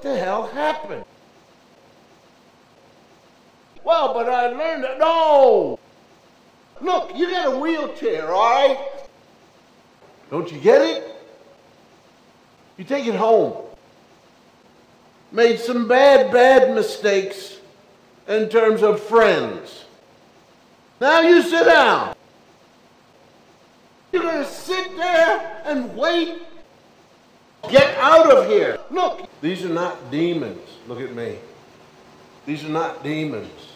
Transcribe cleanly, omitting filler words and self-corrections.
the hell happened? Well, but I learned it. No! Look, you got a wheelchair, all right? Don't you get it? You take it home. Made some bad mistakes in terms of friends. Now you sit down. You're gonna sit there and wait? Get out of here. Look, these are not demons. Look at me. These are not demons.